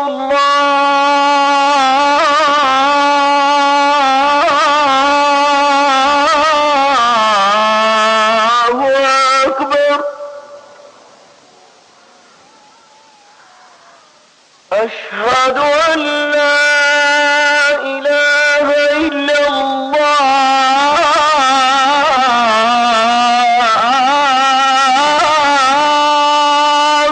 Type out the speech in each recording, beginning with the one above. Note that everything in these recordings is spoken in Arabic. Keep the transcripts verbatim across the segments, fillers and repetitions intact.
أشهد أن لا إله إلا الله.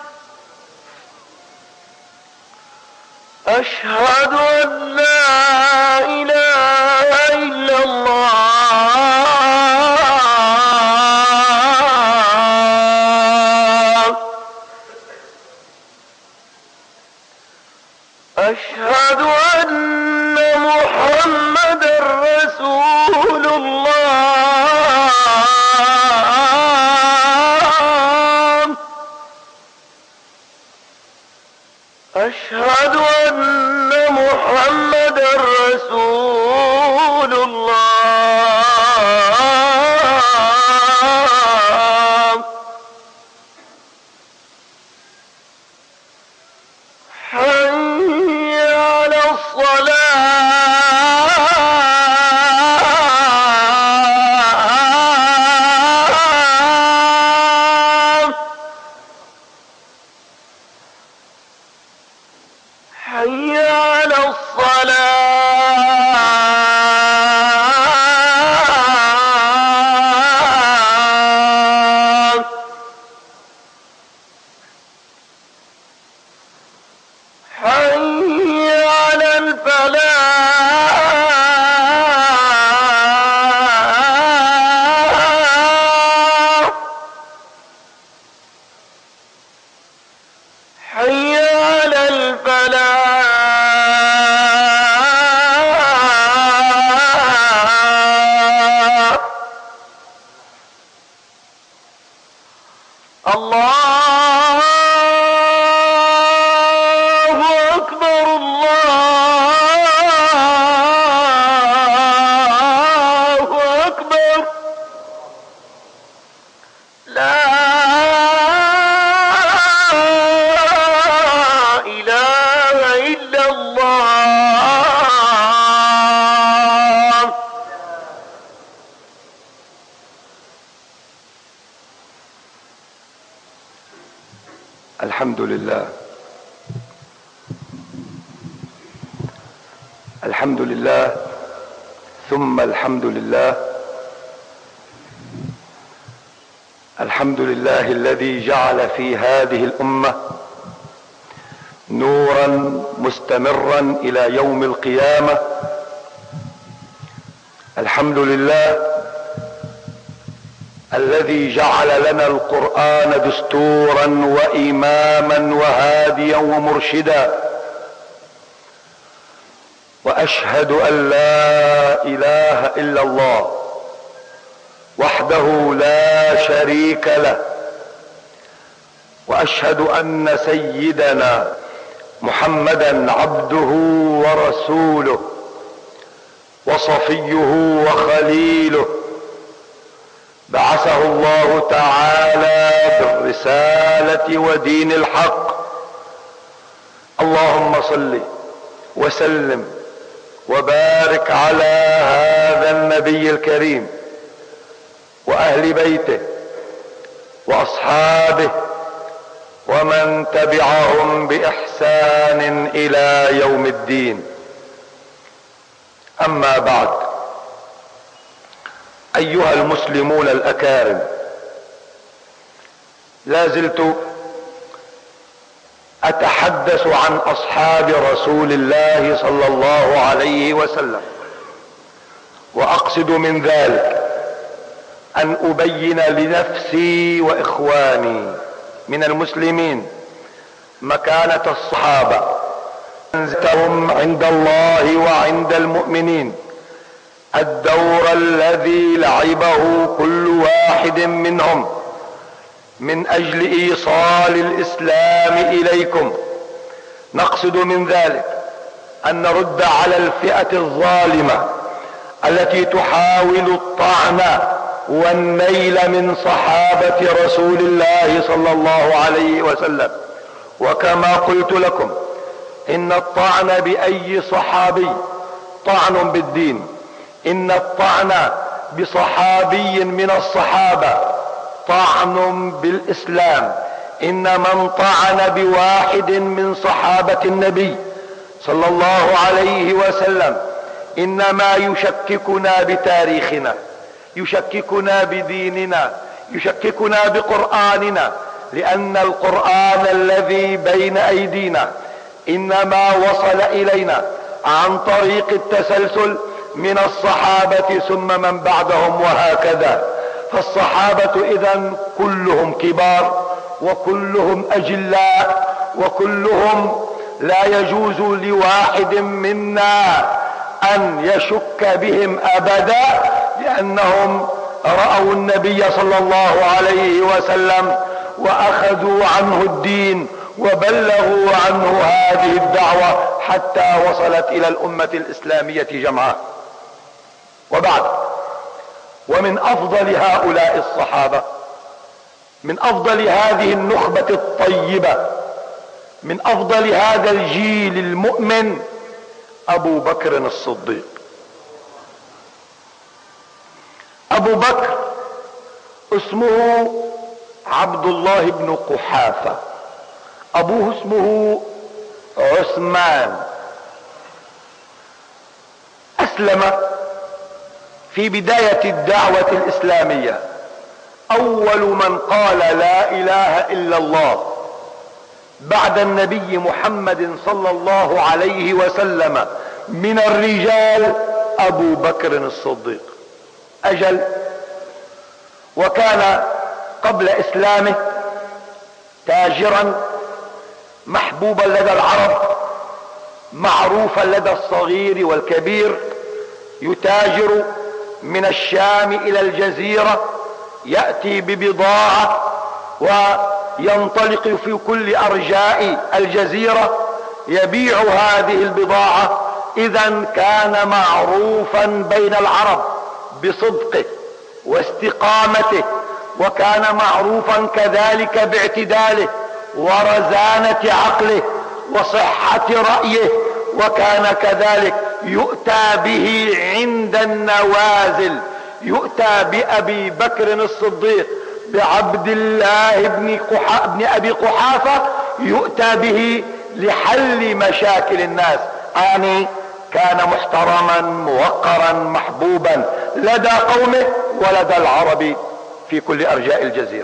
أشهد أن لا إله إلا الله. أشهد أن محمدا رسول الله. أشهد أن محمدا رسول الله. حي على الصلاة. حي على الصلاة. حي على الفلاح. حي على الفلاح. الله أكبر. الله أكبر. لا إله إلا الله. الحمد لله. الحمد لله ثم الحمد لله. الحمد لله الذي جعل في هذه الأمة نورا مستمرا إلى يوم القيامة. الحمد لله الذي جعل لنا القرآن دستورا وإماما وهاديا ومرشدا. وأشهد أن لا إله إلا الله وحده لا شريك له. وأشهد أن سيدنا محمدا عبده ورسوله وصفيه وخليله، بعثه الله تعالى بالرسالة ودين الحق. اللهم صل وسلم وبارك على هذا النبي الكريم وأهل بيته وأصحابه ومن تبعهم بإحسان إلى يوم الدين. أما بعد، أيها المسلمون الأكارم، لا زلت أتحدث عن أصحاب رسول الله صلى الله عليه وسلم، وأقصد من ذلك أن أبين لنفسي وإخواني من المسلمين مكانة الصحابة منزلتهم عند الله وعند المؤمنين، الدور الذي لعبه كل واحد منهم من أجل إيصال الإسلام إليكم. نقصد من ذلك أن نرد على الفئة الظالمة التي تحاول الطعن والنيل من صحابة رسول الله صلى الله عليه وسلم. وكما قلت لكم إن الطعن بأي صحابي طعن بالدين، إن الطعن بصحابي من الصحابة طعن بالإسلام، إن من طعن بواحد من صحابة النبي صلى الله عليه وسلم إنما يشككنا بتاريخنا، يشككنا بديننا، يشككنا بقرآننا، لأن القرآن الذي بين أيدينا إنما وصل إلينا عن طريق التسلسل من الصحابة ثم من بعدهم وهكذا. فالصحابة إذن كلهم كبار وكلهم أجلاء وكلهم لا يجوز لواحد منا أن يشك بهم أبدا، لأنهم رأوا النبي صلى الله عليه وسلم وأخذوا عنه الدين وبلغوا عنه هذه الدعوة حتى وصلت إلى الأمة الإسلامية جمعاء. وبعد، ومن أفضل هؤلاء الصحابة، من أفضل هذه النخبة الطيبة، من أفضل هذا الجيل المؤمن أبو بكر الصديق. أبو بكر اسمه عبد الله بن قحافة، أبوه اسمه عثمان. أسلم في بداية الدعوة الإسلامية، أول من قال لا إله إلا الله بعد النبي محمد صلى الله عليه وسلم من الرجال أبو بكر الصديق. أجل، وكان قبل إسلامه تاجرا محبوبا لدى العرب، معروفا لدى الصغير والكبير، يتاجر من الشام إلى الجزيرة، يأتي ببضاعة وينطلق في كل أرجاء الجزيرة يبيع هذه البضاعة. إذن كان معروفا بين العرب بصدقه واستقامته، وكان معروفا كذلك باعتداله ورزانة عقله وصحة رأيه، وكان كذلك يؤتى به عند النوازل، يؤتى بأبي بكر الصديق بعبد الله بن, قحا بن أبي قحافة، يؤتى به لحل مشاكل الناس. يعني كان محترما موقرا محبوبا لدى قومه ولدى العرب في كل أرجاء الجزيرة.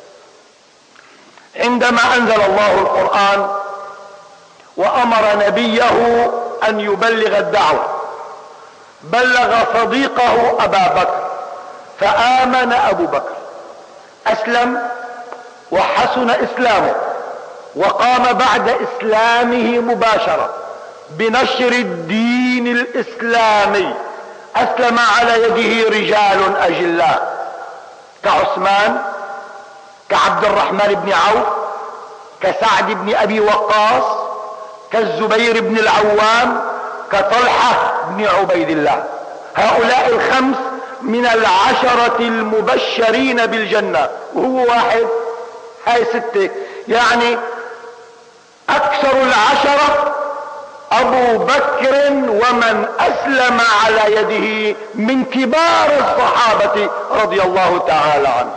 عندما أنزل الله القرآن وأمر نبيه أن يبلغ الدعوة، بلغ صديقه أبا بكر فآمن أبو بكر، أسلم وحسن إسلامه، وقام بعد إسلامه مباشرة بنشر الدين الإسلامي. أسلم على يده رجال أجلاء كعثمان، كعبد الرحمن بن عوف، كسعد بن أبي وقاص، كالزبير بن العوام، كطلحة بن عبيد الله. هؤلاء الخمس من العشرة المبشرين بالجنة، وهو واحد، هاي ستة، يعني أكثر العشرة أبو بكر ومن أسلم على يده من كبار الصحابة رضي الله تعالى عنهم.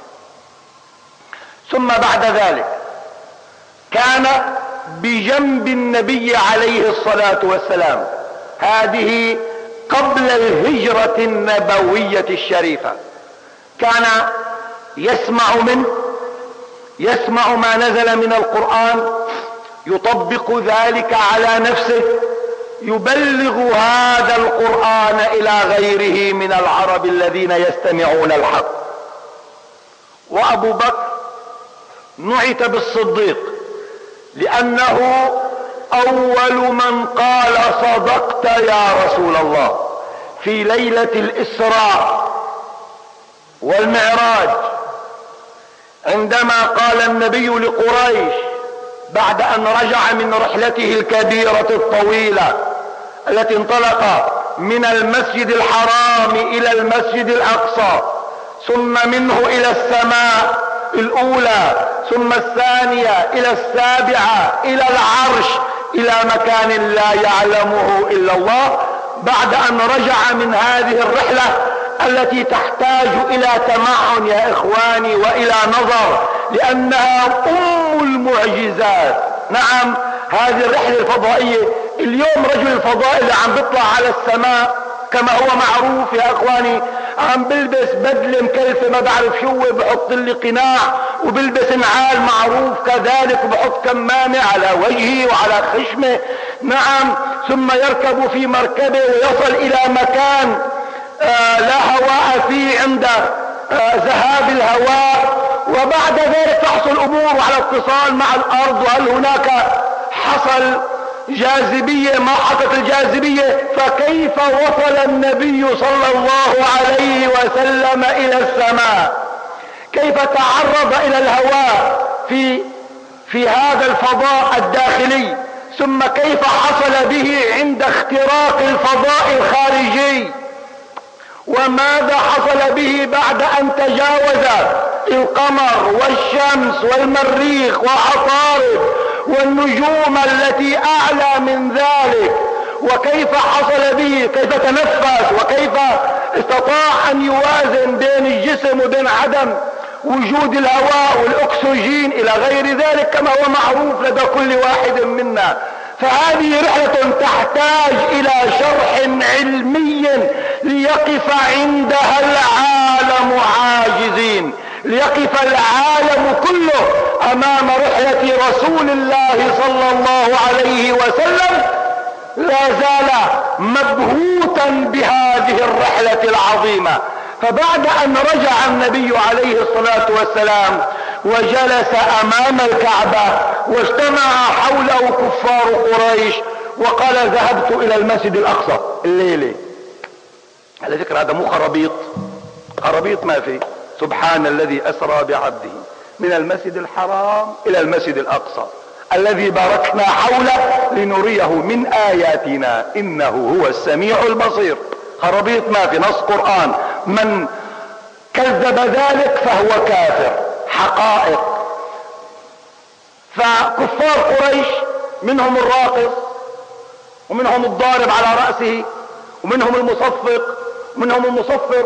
ثم بعد ذلك كان بجنب النبي عليه الصلاة والسلام، هذه قبل الهجرة النبوية الشريفة، كان يسمع منه، يسمع ما نزل من القرآن، يطبق ذلك على نفسه، يبلغ هذا القرآن إلى غيره من العرب الذين يستمعون الحق. وأبو بكر نعت بالصديق لأنه أول من قال صدقت يا رسول الله في ليلة الإسراء والمعراج، عندما قال النبي لقريش بعد أن رجع من رحلته الكبيرة الطويلة التي انطلق من المسجد الحرام إلى المسجد الأقصى، ثم منه إلى السماء الأولى، ثم الثانية إلى السابعة إلى العرش، الى مكان لا يعلمه الا الله، بعد ان رجع من هذه الرحلة التي تحتاج الى تمعن يا اخواني والى نظر، لانها ام المعجزات. نعم، هذه الرحلة الفضائية. اليوم رجل الفضاء اللي عم بيطلع على السماء كما هو معروف يا اخواني عم بلبس بدلة مكلفة ما بعرف شو، بحط لي قناع وبلبس نعال معروف كذلك، وبحط كمامة على وجهه وعلى خشمه. نعم، ثم يركب في مركبه ويصل الى مكان آه لا هواء فيه عند آه ذهاب الهواء، وبعد ذلك تحصل امور على اتصال مع الارض، وهل هناك حصل جاذبية ما حصلت الجاذبية. فكيف وصل النبي صلى الله عليه وسلم الى السماء؟ كيف تعرض الى الهواء في في هذا الفضاء الداخلي؟ ثم كيف حصل به عند اختراق الفضاء الخارجي؟ وماذا حصل به بعد ان تجاوز القمر والشمس والمريخ وعطارد والنجوم التي اعلى من ذلك؟ وكيف حصل به؟ كيف تنفس؟ وكيف استطاع ان يوازن بين الجسم وبين عدم وجود الهواء والاكسجين الى غير ذلك كما هو معروف لدى كل واحد منا. فهذه رحلة تحتاج الى شرح علمي ليقف عندها العالم عاجزين، ليقف العالم كله امام رحلة رسول الله صلى الله عليه وسلم لا زال مبهوتا بهذه الرحلة العظيمة. فبعد ان رجع النبي عليه الصلاة والسلام وجلس امام الكعبة واجتمع حوله كفار قريش وقال ذهبت الى المسجد الاقصى الليلة. على ذكر هذا مو خرابيط، خرابيط ما في. سبحان الذي اسرى بعبده من المسجد الحرام الى المسجد الاقصى الذي باركنا حوله لنريه من اياتنا انه هو السميع البصير. خرابيط ما في، نص قرآن. من كذب ذلك فهو كافر. حقائق. فكفار قريش منهم الراقص ومنهم الضارب على رأسه ومنهم المصفق ومنهم المصفق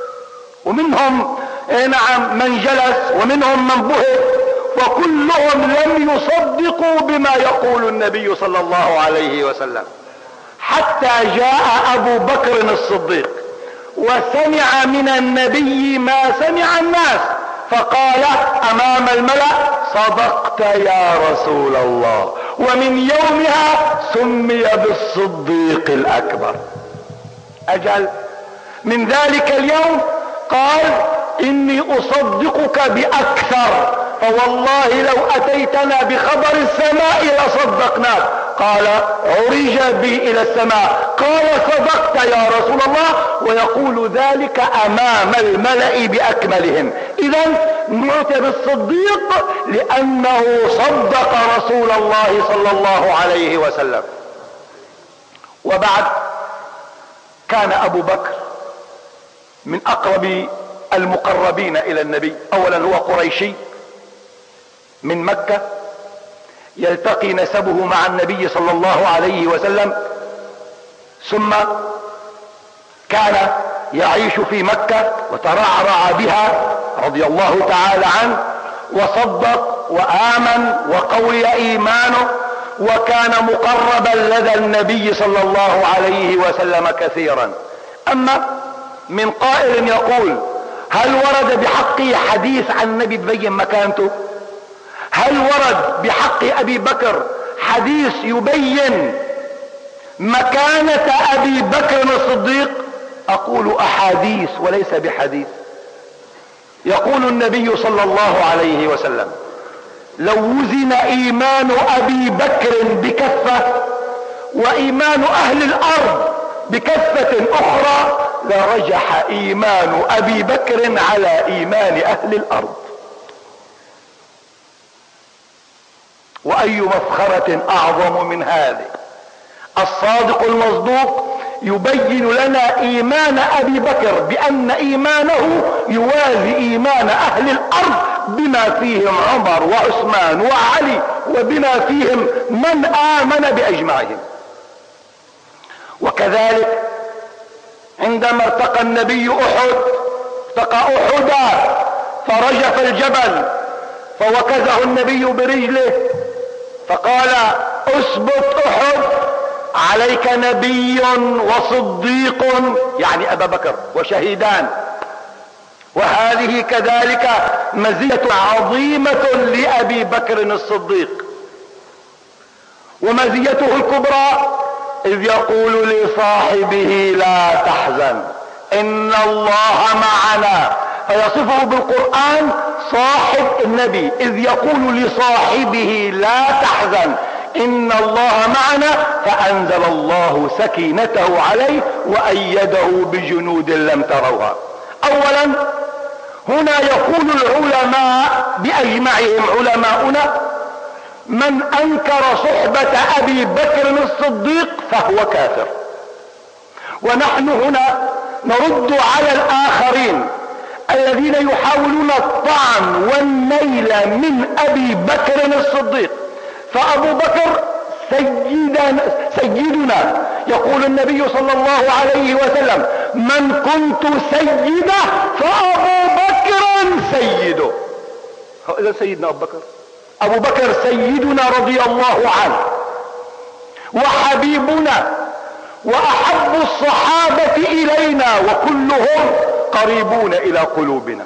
ومنهم نعم من جلس ومنهم من بهت، وكلهم لم يصدقوا بما يقول النبي صلى الله عليه وسلم، حتى جاء ابو بكر الصديق وسمع من النبي ما سمع الناس، فقال امام الملأ صدقت يا رسول الله. ومن يومها سمي بالصديق الاكبر. اجل من ذلك اليوم قال اني اصدقك باكثر، فوالله لو اتيتنا بخبر السماء لصدقناك. قال عرج بي الى السماء، قال صدقت يا رسول الله، ويقول ذلك امام الملأ باكملهم. اذا نعت بالصديق لانه صدق رسول الله صلى الله عليه وسلم. وبعد كان ابو بكر من اقرب المقربين الى النبي. اولا هو قريشي من مكة، يلتقي نسبه مع النبي صلى الله عليه وسلم، ثم كان يعيش في مكة وترعرع بها رضي الله تعالى عنه، وصدق وآمن وقوي إيمانه، وكان مقربا لدى النبي صلى الله عليه وسلم كثيرا. اما من قائل يقول هل ورد بحقه حديث عن النبي تبين مكانته؟ هل ورد بحق ابي بكر حديث يبين مكانة ابي بكر الصديق؟ اقول احاديث وليس بحديث. يقول النبي صلى الله عليه وسلم لو وزن ايمان ابي بكر بكفة وايمان اهل الارض بكفة اخرى لرجح ايمان ابي بكر على ايمان اهل الارض. واي مفخرة اعظم من هذه؟ الصادق المصدوق يبين لنا ايمان ابي بكر بان ايمانه يوازي ايمان اهل الارض بما فيهم عمر وعثمان وعلي وبما فيهم من آمن بأجمعهم. وكذلك عندما ارتقى النبي أحد، ارتقى أحدا فرجف الجبل فوكزه النبي برجله فقال اثبت أحد، عليك نبي وصديق يعني أبا بكر وشهيدان. وهذه كذلك مزية عظيمة لأبي بكر الصديق. ومزيته الكبرى إذ يقول لصاحبه لا تحزن إن الله معنا، فيصفه بالقرآن صاحب النبي إذ يقول لصاحبه لا تحزن إن الله معنا، فأنزل الله سكينته عليه وأيده بجنود لم تروها. أولا هنا يقول العلماء بأجمعهم علماؤنا من أنكر صحبة أبي بكر الصديق فهو كافر. ونحن هنا نرد على الآخرين الذين يحاولون الطعن والنيل من أبي بكر الصديق. فأبو بكر سيدنا, سيدنا يقول النبي صلى الله عليه وسلم من كنت سيده فأبو بكر سيده. إذا سيدنا أبو بكر أبو بكر سيدنا رضي الله عنه وحبيبنا وأحب الصحابة إلينا وكلهم قريبون إلى قلوبنا.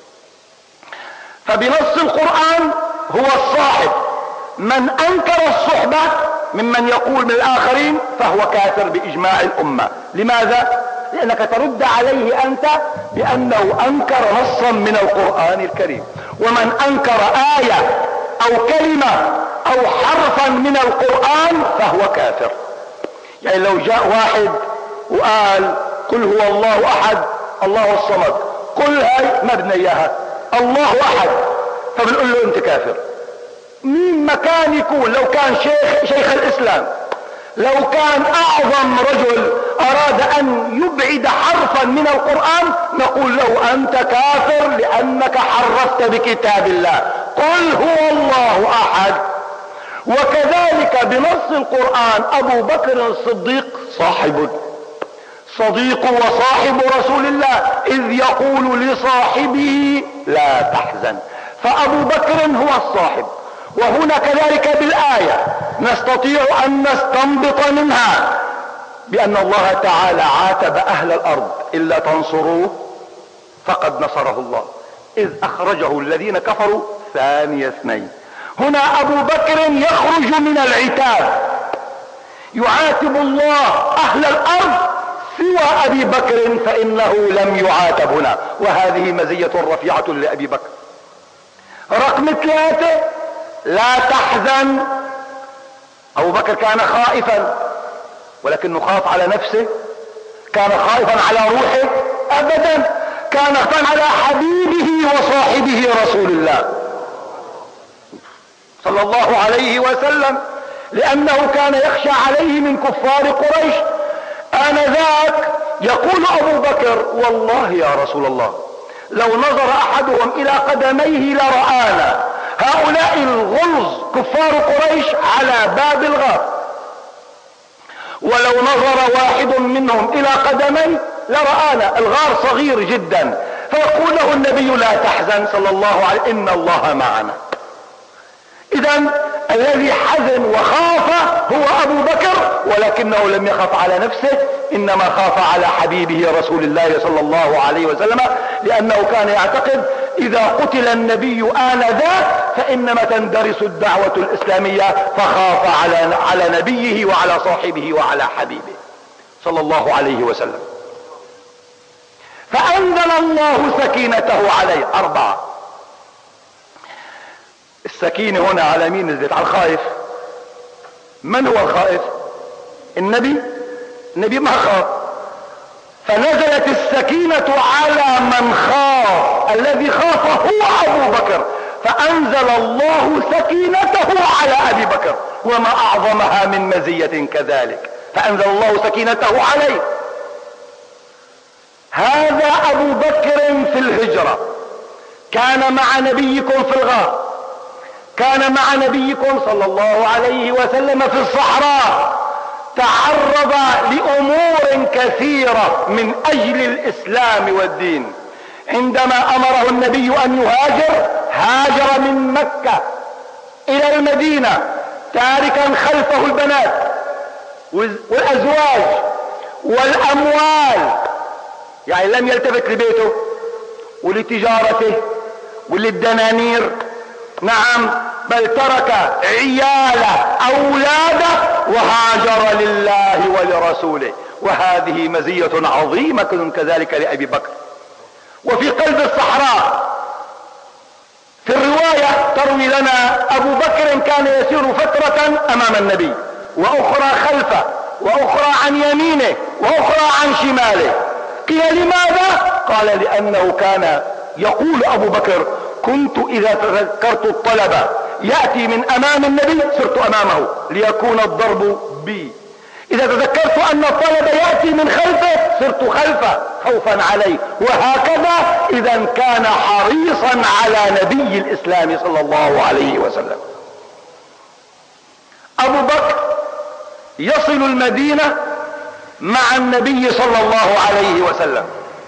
فبنص القرآن هو الصاحب. من أنكر الصحبة ممن يقول من الآخرين فهو كافر بإجماع الأمة. لماذا؟ لأنك ترد عليه أنت بأنه أنكر نصا من القرآن الكريم. ومن أنكر آية أو كلمة أو حرفا من القرآن فهو كافر. يعني لو جاء واحد وقال قل هو الله أحد الله الصمد، قل هاي ما بدنا إياها الله أحد، فبنقول له أنت كافر. مين ما كان يكون، لو كان شيخ شيخ الإسلام، لو كان أعظم رجل أراد أن يبعد حرفا من القرآن نقول له أنت كافر لأنك حرفت بكتاب الله. قل هو الله أحد. وكذلك بنص القرآن أبو بكر الصديق صاحب صديق وصاحب رسول الله إذ يقول لصاحبه لا تحزن. فأبو بكر هو الصاحب. وهنا كذلك بالآية نستطيع أن نستنبط منها بأن الله تعالى عاتب أهل الأرض إلا تنصروه فقد نصره الله إذ أخرجه الذين كفروا ثاني اثنين. هنا أبو بكر يخرج من العتاب، يعاتب الله أهل الأرض سوى أبي بكر فإنه لم يعاتب هنا. وهذه مزية رفيعة لأبي بكر. رقم ثلاثة لا تحزن. أبو بكر كان خائفا، ولكنه خاف على نفسه. كان خائفا على روحه أبدا، كان خائفا على حبيبه وصاحبه رسول الله صلى الله عليه وسلم، لأنه كان يخشى عليه من كفار قريش. آنذاك يقول أبو بكر والله يا رسول الله لو نظر أحدهم إلى قدميه لرآنا. هؤلاء الغلظ كفار قريش على باب الغار، ولو نظر واحد منهم إلى قدميه لرآنا. الغار صغير جدا. فيقول له النبي لا تحزن صلى الله عليه إن الله معنا. إذن الذي حزن وخاف هو أبو بكر، ولكنه لم يخف على نفسه، إنما خاف على حبيبه رسول الله صلى الله عليه وسلم، لأنه كان يعتقد إذا قتل النبي آنذاك فإنما تندرس الدعوة الإسلامية، فخاف على على نبيه وعلى صاحبه وعلى حبيبه صلى الله عليه وسلم. فأنزل الله سكينته عليه. أربعة. السكينة هنا على مين نزلت؟ على الخائف. من هو الخائف؟ النبي. النبي ما خاف، فنزلت السكينة على من خاف. الذي خاف هو أبو بكر، فأنزل الله سكينته على أبي بكر. وما أعظمها من مزية كذلك، فأنزل الله سكينته عليه. هذا أبو بكر في الهجرة. كان مع نبيكم في الغار، كان مع نبيكم صلى الله عليه وسلم في الصحراء، تعرض لأمور كثيرة من أجل الإسلام والدين. عندما أمره النبي أن يهاجر، هاجر من مكة إلى المدينة تاركا خلفه البنات والأزواج والأموال، يعني لم يلتفت لبيته ولتجارته وللدنانير، نعم، بل ترك عياله أولاده وهاجر لله ولرسوله. وهذه مزية عظيمة كذلك لأبي بكر. وفي قلب الصحراء في الرواية تروي لنا أبو بكر كان يسير فترة أمام النبي وأخرى خلفه وأخرى عن يمينه وأخرى عن شماله. قيل لماذا؟ قال لأنه كان يقول أبو بكر: كنت إذا تذكرت الطلب يأتي من أمام النبي صرت أمامه ليكون الضرب بي، إذا تذكرت أن الطلب يأتي من خلفه صرت خلفه خوفا عليه، وهكذا. إذا كان حريصا على نبي الإسلام صلى الله عليه وسلم. أبو بكر يصل المدينة مع النبي صلى الله عليه وسلم،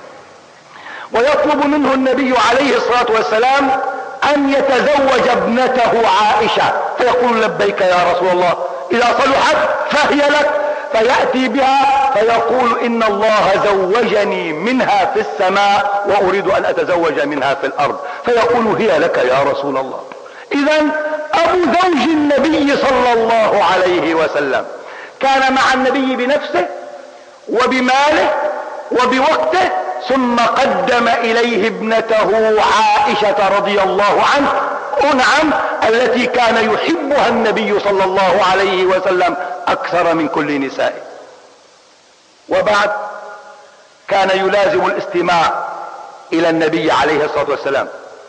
ويطلب منه النبي عليه الصلاة والسلام أن يتزوج ابنته عائشة، فيقول: لبيك يا رسول الله، إذا صلحت فهي لك. فيأتي بها فيقول: إن الله زوجني منها في السماء وأريد أن أتزوج منها في الأرض. فيقول: هي لك يا رسول الله. إذا أبو زوج النبي صلى الله عليه وسلم كان مع النبي بنفسه وبماله وبوقته، ثم قدم إليه ابنته عائشة رضي الله عنه، نعم، التي كان يحبها النبي صلى الله عليه وسلم أكثر من كل نسائه. وبعد كان يلازم الاستماع إلى النبي عليه الصلاة والسلام.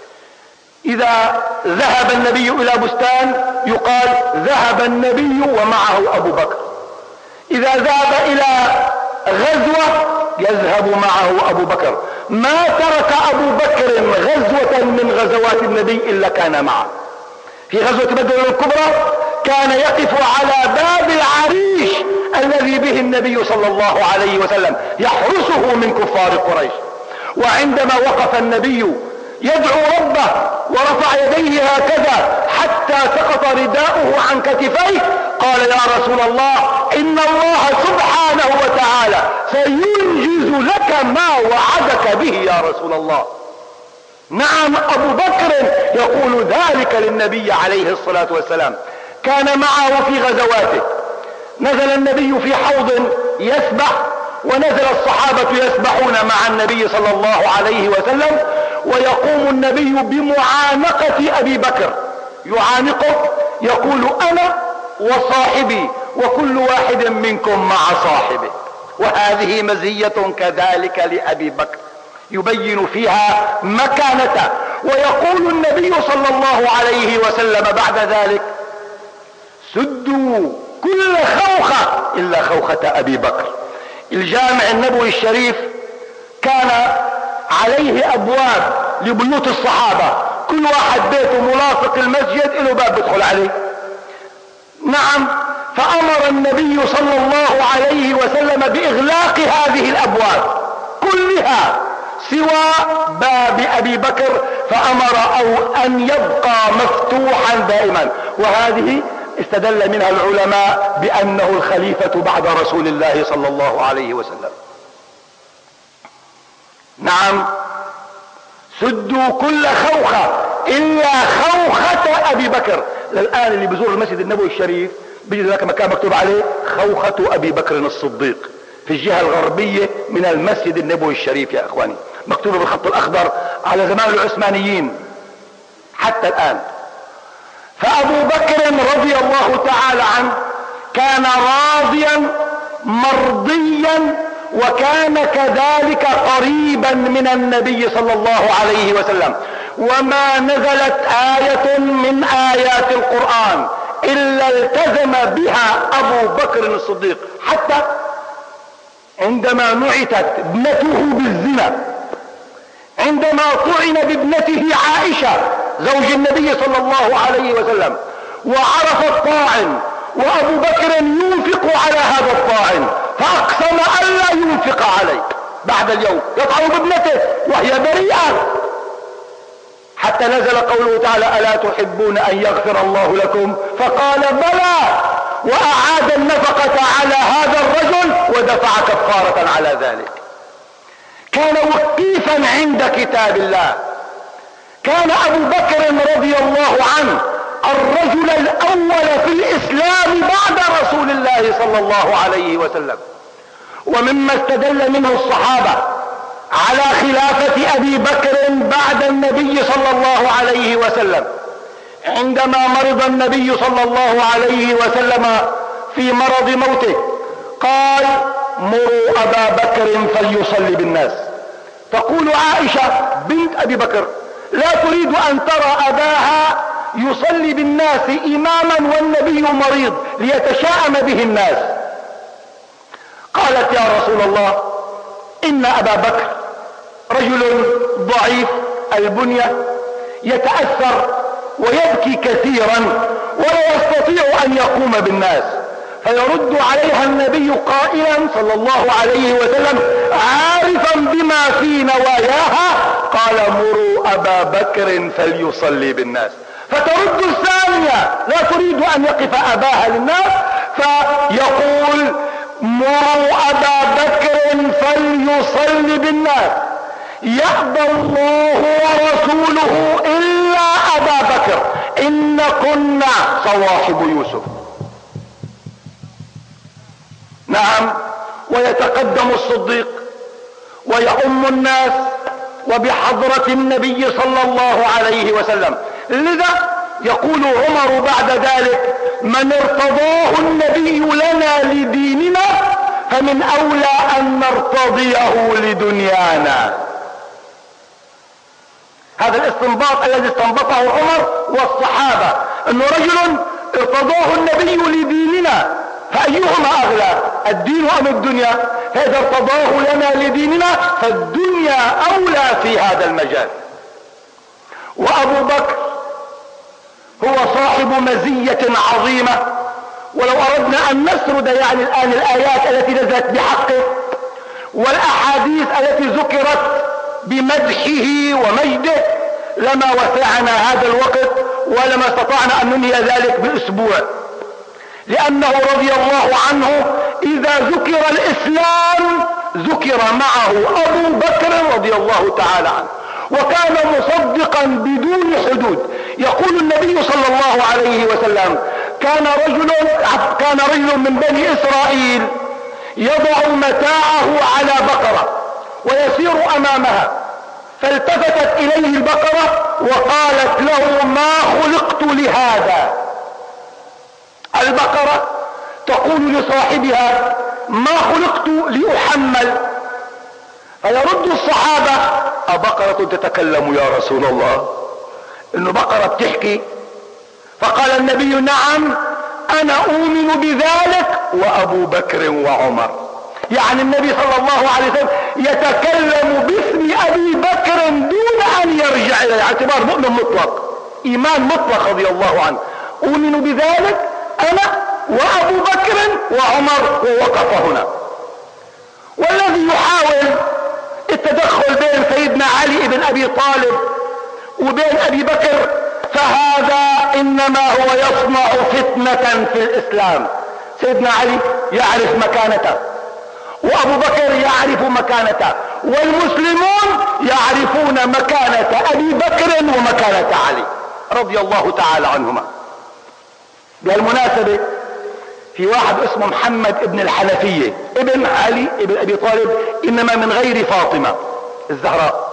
إذا ذهب النبي إلى بستان يقال: ذهب النبي ومعه أبو بكر. إذا ذهب إلى غزوة يذهب معه أبو بكر. ما ترك أبو بكر غزوة من غزوات النبي إلا كان معه. في غزوة بدر الكبرى كان يقف على باب العريش الذي به النبي صلى الله عليه وسلم يحرسه من كفار قريش. وعندما وقف النبي يدعو ربه ورفع يديه هكذا حتى سقط رداؤه عن كتفيه، قال: يا رسول الله، إن الله سبحانه وتعالى سينجز لك ما وعدك به يا رسول الله. نعم، أبو بكر يقول ذلك للنبي عليه الصلاة والسلام. كان معه في غزواته، نزل النبي في حوض يسبح، ونزل الصحابة يسبحون مع النبي صلى الله عليه وسلم، ويقوم النبي بمعانقة أبي بكر، يعانقه يقول: أنا وصاحبي وكل واحد منكم مع صاحبه. وهذه مزية كذلك لأبي بكر يبين فيها مكانته. ويقول النبي صلى الله عليه وسلم بعد ذلك: سدوا كل خوخة إلا خوخة أبي بكر. الجامع النبوي الشريف كان عليه أبواب لبيوت الصحابة، كل واحد بيته ملاصق المسجد له باب يدخل عليه. نعم، فأمر النبي صلى الله عليه وسلم بإغلاق هذه الأبواب كلها سوى باب أبي بكر، فأمر أو أن يبقى مفتوحا دائما. وهذه استدل منها العلماء بأنه الخليفة بعد رسول الله صلى الله عليه وسلم. نعم، سدوا كل خوخة إلا خوخة أبي بكر. الآن اللي بيزور المسجد النبوي الشريف بيجد هناك مكان مكتوب عليه خوخة أبي بكر الصديق في الجهة الغربية من المسجد النبوي الشريف يا أخواني، مكتوبة بالخط الأخضر على زمان العثمانيين حتى الآن. فأبو بكر رضي الله تعالى عنه كان راضيا مرضيا، وكان كذلك قريبا من النبي صلى الله عليه وسلم. وما نزلت آية من آيات القرآن إلا التزم بها أبو بكر الصديق، حتى عندما نعتت ابنته بالزنا، عندما طعن بابنته عائشة زوج النبي صلى الله عليه وسلم، وعرف الطاعن، وأبو بكر ينفق على هذا الطاعن، فأقسم ألا ينفق عليه بعد اليوم، يطعن بابنته وهي بريئة، حتى نزل قوله تعالى: ألا تحبون أن يغفر الله لكم؟ فقال: بلى، وأعاد النفقة على هذا الرجل ودفع كفارة على ذلك. كان وقيفا عند كتاب الله. كان أبو بكر رضي الله عنه الرجل الأول في الإسلام بعد رسول الله صلى الله عليه وسلم، ومما استدل منه الصحابة على خلافة أبي بكر بعد النبي صلى الله عليه وسلم، عندما مرض النبي صلى الله عليه وسلم في مرض موته قال: مروا أبا بكر فليصلي بالناس. تقول عائشة بنت أبي بكر: لا تريد أن ترى أباها يصلي بالناس إماما والنبي مريض ليتشاءم به الناس. قالت: يا رسول الله، إن أبا بكر رجل ضعيف البنية، يتأثر ويبكي كثيرا ولا يستطيع أن يقوم بالناس. فيرد عليها النبي قائلا صلى الله عليه وسلم عارفا بما في نواياها: قال: مروا أبا بكر فليصلي بالناس. فترد الثانية، لا تريد أن يقف أباها للناس، فيقول: مروا أبا بكر فليصلي بالناس. يأبى الله ورسوله إلا أبا بكر، إن كنا صواحب يوسف. نعم، ويتقدم الصديق ويؤم الناس وبحضرة النبي صلى الله عليه وسلم. لذا يقول عمر بعد ذلك: من ارتضاه النبي لنا لديننا فمن أولى أن نرتضيه لدنيانا. هذا الاستنباط الذي استنبطه عمر والصحابة، أنه رجل ارتضاه النبي لديننا، فأيهما أغلى، الدين أم الدنيا؟ فإذا ارتضاه لنا لديننا فالدنيا أولى في هذا المجال. وأبو بكر هو صاحب مزية عظيمة، ولو أردنا أن نسرد يعني الآن الآيات التي نزلت بحقه والأحاديث التي ذكرت بمدحه ومجده لما وسعنا هذا الوقت، ولما استطعنا أن ننهي ذلك بأسبوع، لأنه رضي الله عنه إذا ذكر الإسلام ذكر معه أبو بكر رضي الله تعالى عنه، وكان مصدقا بدون حدود. يقول النبي صلى الله عليه وسلم: كان رجل كان رجل من بني إسرائيل يضع متاعه على بقرة ويسير أمامها، فالتفتت إليه البقرة وقالت له: ما خلقت لهذا. البقرة تقول لصاحبها: ما خلقت لأحمل. فيرد الصحابة: أبقرة تتكلم يا رسول الله؟ إنه بقرة بتحكي؟ فقال النبي: نعم، أنا أؤمن بذلك وأبو بكر وعمر. يعني النبي صلى الله عليه وسلم يتكلم باسم أبي بكر دون أن يرجع إلى اعتبار مؤمن مطلق، إيمان مطلق رضي الله عنه. أؤمن بذلك أنا وأبو بكر وعمر، ووقف هنا. والذي يحاول التدخل بين سيدنا علي بن أبي طالب وبين أبي بكر فهذا إنما هو يصنع فتنة في الإسلام. سيدنا علي يعرف مكانته، وأبو بكر يعرف مكانته، والمسلمون يعرفون مكانة أبي بكر ومكانة علي رضي الله تعالى عنهما. بالمناسبة في واحد اسمه محمد ابن الحنفية ابن علي ابن أبي طالب، إنما من غير فاطمة الزهراء.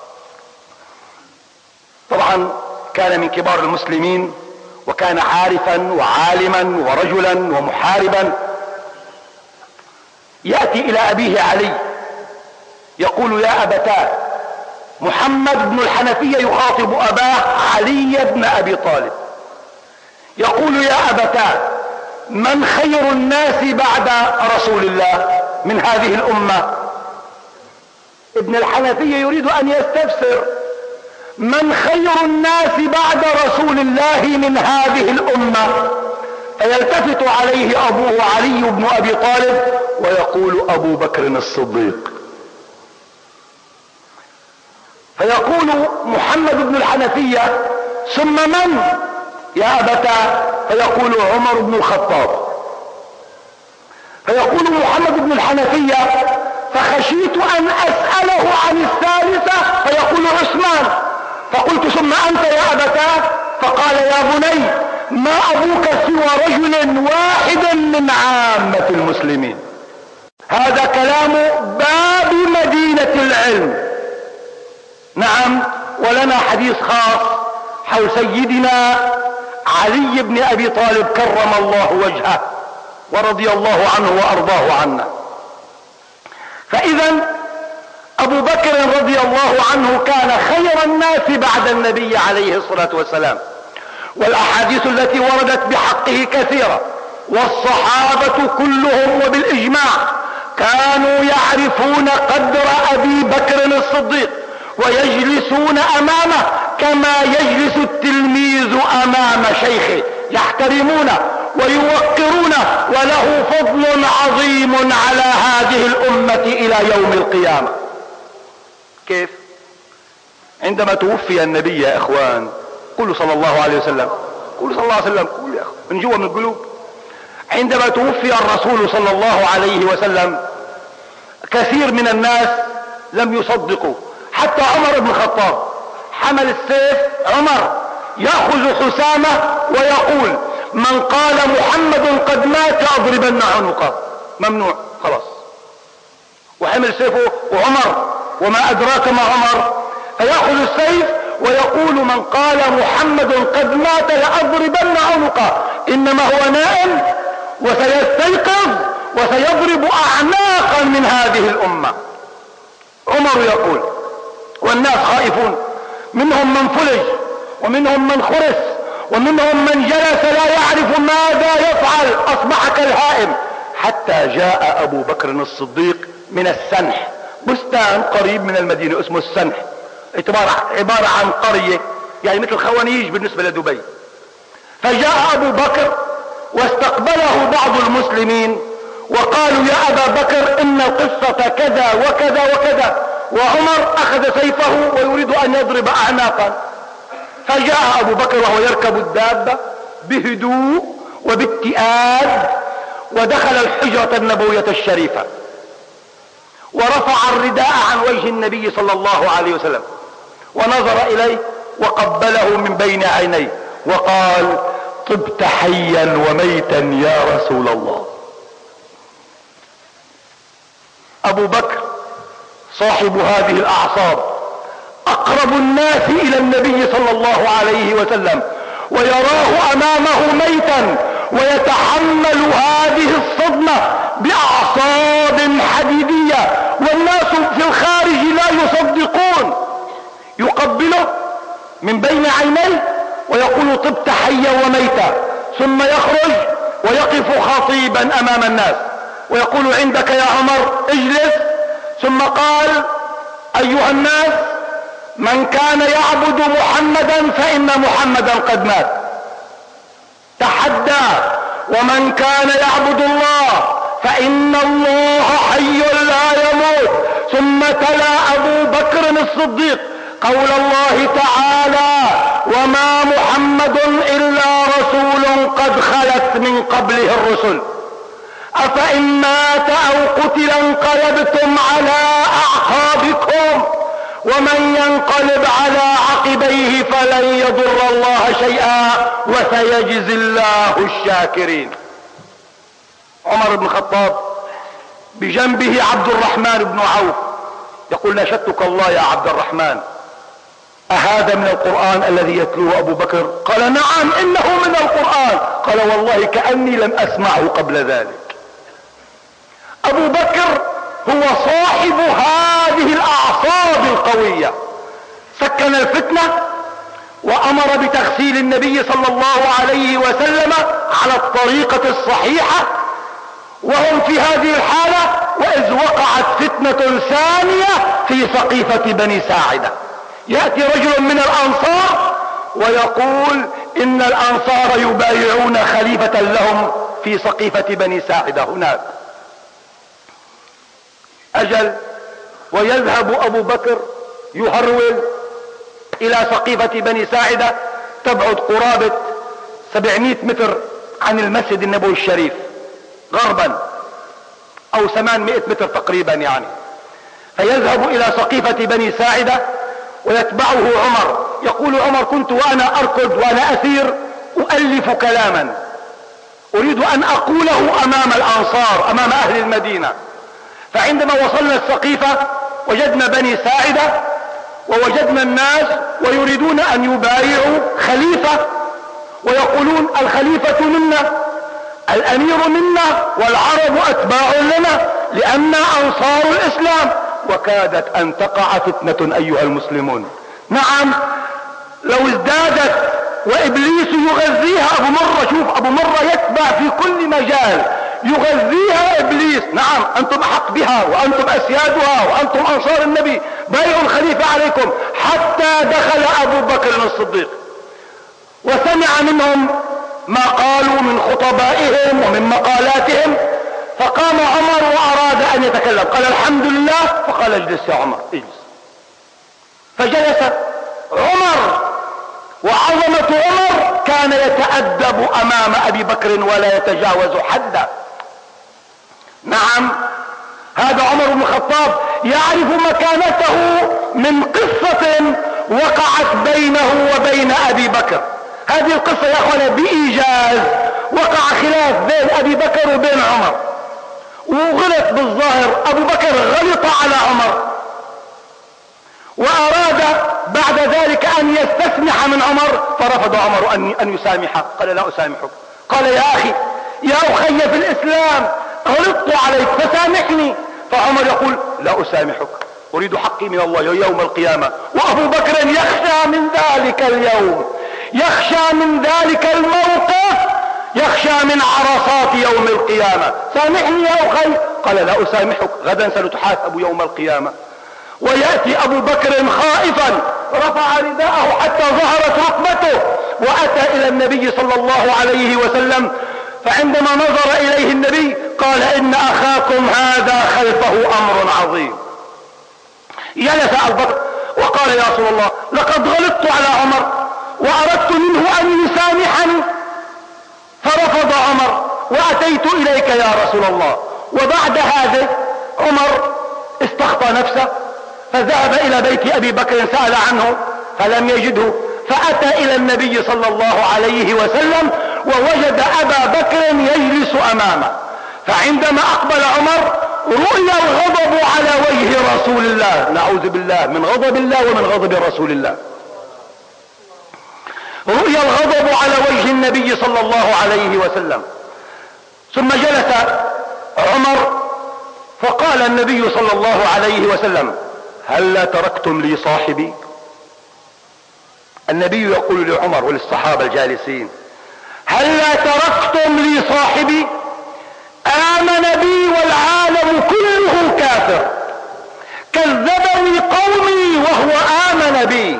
طبعا كان من كبار المسلمين، وكان عارفا وعالما ورجلا ومحاربا. يأتي إلى أبيه علي يقول: يا أبتاه، محمد بن الحنفية يخاطب أباه علي بن أبي طالب، يقول: يا أبتاه، من خير الناس بعد رسول الله من هذه الأمة؟ ابن الحنفية يريد ان يستفسر من خير الناس بعد رسول الله من هذه الامة، فيلتفت عليه ابوه علي بن ابي طالب ويقول ابو بكر الصديق، فيقول محمد بن الحنفية ثم من يا ابتاه؟ فيقول عمر بن الخطاب. فيقول محمد بن الحنفية فخشيت ان اسأله عن الثالثة فيقول عثمان، فقلت ثم انت يا ابتاه؟ فقال يا بني ما ابوك سوى رجل واحد من عامة المسلمين. هذا كلام باب مدينة العلم. نعم، ولنا حديث خاص حول سيدنا علي بن ابي طالب كرم الله وجهه ورضي الله عنه وارضاه عنا. فاذا ابو بكر رضي الله عنه كان خير الناس بعد النبي عليه الصلاة والسلام، والاحاديث التي وردت بحقه كثيرة، والصحابة كلهم وبالاجماع كانوا يعرفون قدر ابي بكر الصديق ويجلسون امامه كما يجلس التلميذ امام شيخه، يحترمونه ويوقرونه، وله فضل عظيم على هذه الامة الى يوم القيامة. كيف؟ عندما توفي النبي يا اخوان، قولوا صلى الله عليه وسلم، قولوا صلى الله عليه وسلم، قولوا يا اخوان من جوا من القلوب. عندما توفي الرسول صلى الله عليه وسلم كثير من الناس لم يصدقوا، حتى عمر بن الخطاب حمل السيف. عمر يأخذ حسامة ويقول من قال محمد قد مات اضربن عنقه، ممنوع خلاص. وحمل سيفه وعمر وما ادراك ما عمر، فيأخذ السيف ويقول من قال محمد قد مات لأضربن عنقه، انما هو نائم وسيستيقظ وسيضرب اعناقا من هذه الامة. عمر يقول والناس خائفون، منهم من فلج ومنهم من خرس ومنهم من جلس لا يعرف ماذا يفعل، اصبح كالهائم، حتى جاء ابو بكر الصديق من السنح، بستان قريب من المدينة اسمه السنح، عبارة عن قرية يعني مثل خوانيج بالنسبة لدبي. فجاء ابو بكر واستقبله بعض المسلمين وقالوا يا ابا بكر ان القصة كذا وكذا وكذا، وعمر اخذ سيفه ويريد ان يضرب اعناقا. فجاء ابو بكر وهو يركب الدابة بهدوء وباتئاد، ودخل الحجرة النبوية الشريفة ورفع الرداء عن وجه النبي صلى الله عليه وسلم ونظر اليه وقبله من بين عينيه وقال طبت حيا وميتا يا رسول الله. ابو بكر صاحب هذه الاعصاب اقرب الناس الى النبي صلى الله عليه وسلم، ويراه امامه ميتا ويتحمل هذه الصدمة باعصاب حديدية، والناس في الخارج لا يصدقون. يقبله من بين عينيه ويقول طبت حيا وميتا، ثم يخرج ويقف خطيبا امام الناس ويقول عندك يا عمر اجلس. ثم قال ايها الناس من كان يعبد محمدا فان محمدا قد مات، تحدى، ومن كان يعبد الله فان الله حي لا يموت. ثم تلا ابو بكر الصديق قول الله تعالى وما محمد الا رسول قد خلت من قبله الرسل افان مات او قتل انقلبتم على اعقابكم ومن ينقلب على عقبيه فلن يضر الله شيئا وسيجزي الله الشاكرين. عمر بن الخطاب بجنبه عبد الرحمن بن عوف يقول نشدتك الله يا عبد الرحمن أهذا من القرآن الذي يتلوه أبو بكر؟ قال نعم إنه من القرآن. قال والله كأني لم أسمعه قبل ذلك. أبو بكر هو صاحب هذه الأعصاب القوية، سكن الفتنة وأمر بتغسيل النبي صلى الله عليه وسلم على الطريقة الصحيحة، وهم في هذه الحالة وإذ وقعت فتنة ثانية في سقيفة بني ساعدة. يأتي رجل من الأنصار ويقول إن الأنصار يبايعون خليفة لهم في سقيفة بني ساعدة هناك. أجل ويذهب أبو بكر يهرول إلى سقيفة بني ساعدة، تبعد قرابة سبعمائة متر عن المسجد النبوي الشريف غربا، أو ثمانمائة متر تقريبا يعني. فيذهب إلى سقيفة بني ساعدة ويتبعه عمر. يقول عمر: كنت وأنا أركض وأنا أسير أؤلف كلاما أريد أن أقوله أمام الأنصار، أمام أهل المدينة. فعندما وصلنا السقيفة وجدنا بني ساعدة ووجدنا الناس ويريدون أن يبايعوا خليفة، ويقولون: الخليفة منا، الأمير منا، والعرب أتباع لنا لأننا أنصار الإسلام. وكادت أن تقع فتنة أيها المسلمون. نعم، لو ازدادت وإبليس يغذيها. أبو مرة، شوف، أبو مرة يتبع في كل مجال، يغذيها إبليس. نعم، أنتم أحق بها وأنتم أسيادها وأنتم أنصار النبي، بايعوا الخليفة عليكم. حتى دخل أبو بكر الصديق وسمع منهم ما قالوا من خطبائهم ومن مقالاتهم، فقام عمر وأراد أن يتكلم. قال: الحمد لله. فقال: اجلس يا عمر، اجلس. فجلس عمر، وعظمة عمر كان يتأدب أمام أبي بكر ولا يتجاوز حدا. نعم، هذا عمر بن الخطاب يعرف مكانته من قصة وقعت بينه وبين أبي بكر. هذه القصة يا أخوانا بإيجاز وقع خلاف بين أبي بكر وبين عمر، وغلط بالظاهر. أبو بكر غلط على عمر وأراد بعد ذلك أن يستسمح من عمر، فرفض عمر أن أن يسامحه. قال: لا أسامحك. قال: يا أخي، يا أخي في الإسلام، غلطت عليك فسامحني. فعمر يقول: لا أسامحك، أريد حقي من الله يوم القيامة. وأبو بكر يخشى من ذلك اليوم، يخشى من ذلك الموقف، يخشى من عرصات يوم القيامة. سامحني يا أخي. قال: لا أسامحك، غدا سنتحاسب يوم القيامة. ويأتي أبو بكر خائفا، رفع رداءه حتى ظهرت ركبته، وأتى إلى النبي صلى الله عليه وسلم. فعندما نظر إليه النبي قال: إن أخاكم هذا خلفه أمر عظيم. جلس أبو بكر وقال: يا رسول الله، لقد غلطت على عمر وأردت منه أن يسامحني فرفض عمر، وأتيت إليك يا رسول الله. وبعد هذا عمر استخطى نفسه فذهب إلى بيت أبي بكر، سأل عنه فلم يجده، فأتى إلى النبي صلى الله عليه وسلم ووجد أبا بكر يجلس أمامه. فعندما أقبل عمر رؤي الغضب على وجه رسول الله، نعوذ بالله من غضب الله ومن غضب رسول الله. رؤي الغضب على وجه النبي صلى الله عليه وسلم. ثم جلس عمر فقال النبي صلى الله عليه وسلم: هلا تركتم لي صاحبي؟ النبي يقول لعمر وللصحابة الجالسين: هلا تركتم لي صاحبي؟ آمن بي والعالم كله كافر، كذبني قومي وهو آمن بي،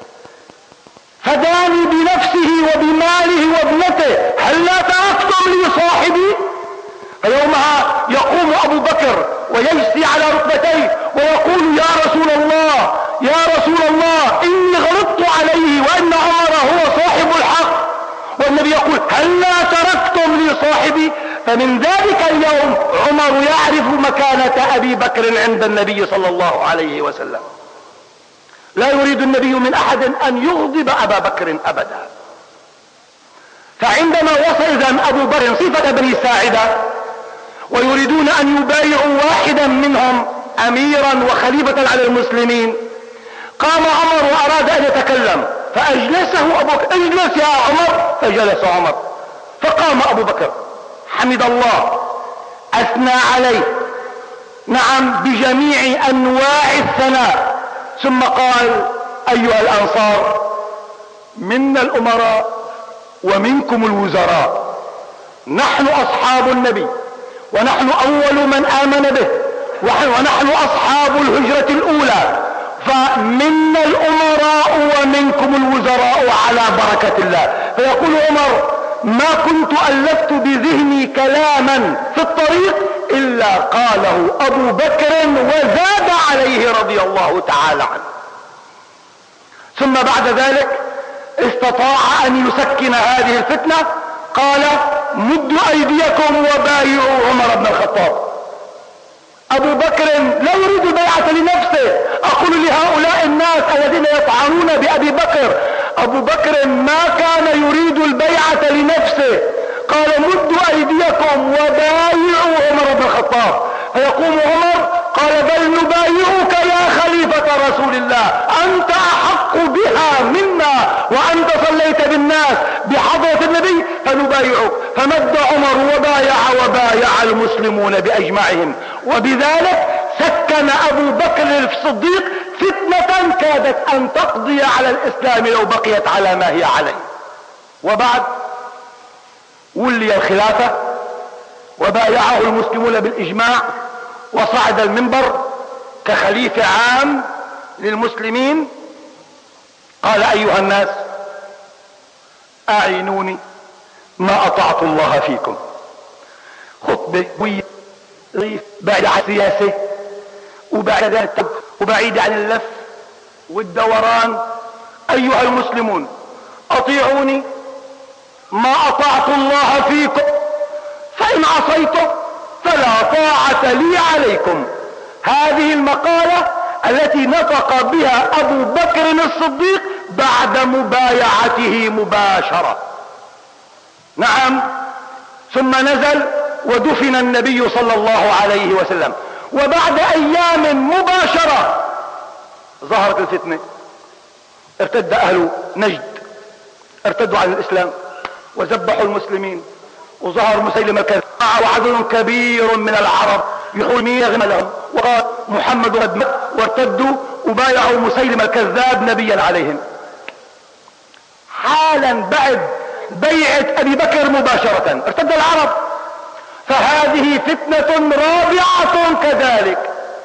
فداني بنفسه وبماله وابنته، هلا تركتم لي صاحبي؟ فيومها يقوم أبو بكر ويجثي على ركبتيه ويقول: يا رسول الله، يا رسول الله، إني غلطت عليه وإن عمر هو صاحب الحق. والنبي يقول: هلا تركتم لي صاحبي؟ فمن ذلك اليوم عمر يعرف مكانة أبي بكر عند النبي صلى الله عليه وسلم. لا يريد النبي من أحد أن يغضب أبا بكر أبدا. فعندما وصل إذن أبو بكر صفة بني ساعدة ويريدون أن يبايعوا واحدا منهم أميرا وخليفة على المسلمين، قام عمر وأراد أن يتكلم فأجلسه أبو بكر: اجلس يا عمر. فجلس عمر، فقام أبو بكر حمد الله، أثنى عليه، نعم، بجميع أنواع الثناء، ثم قال: أيها الأنصار، منا الأمراء ومنكم الوزراء، نحن أصحاب النبي ونحن أول من آمن به، ونحن أصحاب الهجرة الأولى، فمنا الأمراء ومنكم الوزراء على بركة الله. فيقول عمر: ما كنت ألفت بذهني كلاما في الطريق إلا قاله أبو بكر وزاد عليه رضي الله تعالى عنه. ثم بعد ذلك استطاع أن يسكن هذه الفتنة، قال: مدوا أيديكم وبايعوا عمر بن الخطاب. أبو بكر لا يريد البيعة لنفسه. أقول لهؤلاء الناس الذين يطعنون بأبي بكر: أبو بكر ما كان يريد البيعة لنفسه، قال: مدوا أيديكم وبايعوا عمر بن الخطاب. فيقوم عمر قال: بل نبايعك يا خليفة رسول الله، أنت أحق بها منا، وأنت صليت بالناس بحضرة النبي، فنبايعك. فمد عمر وبايع وبايع المسلمون بأجمعهم، وبذلك سكن أبو بكر الصديق فتنة كادت أن تقضي على الإسلام لو بقيت على ما هي عليه. وبعد ولي الخلافة وبايعه المسلمون بالإجماع، وصعد المنبر كخليفة عام للمسلمين. قال: أيها الناس، أعينوني ما أطعت الله فيكم. خطبة بعيد عن السياسة وبعيد وبعيد عن اللف والدوران. أيها المسلمون، أطيعوني ما أطعت الله فيكم، فإن عصيته فلا طاعة لي عليكم. هذه المقالة التي نطق بها أبو بكر الصديق بعد مبايعته مباشرة. نعم. ثم نزل ودفن النبي صلى الله عليه وسلم، وبعد أيام مباشرة ظهرت الفتنة. ارتد أهل نجد، ارتدوا عن الإسلام وذبحوا المسلمين، وظهر مسيلمة الكذاب وعدد كبير من العرب يقول مين يغنى لهم، وقال محمد رد، وارتدوا وبايعوا مسيلمة الكذاب نبيا عليهم. حالا بعد بيعة أبي بكر مباشرة ارتد العرب. فهذه فتنة رابعة كذلك.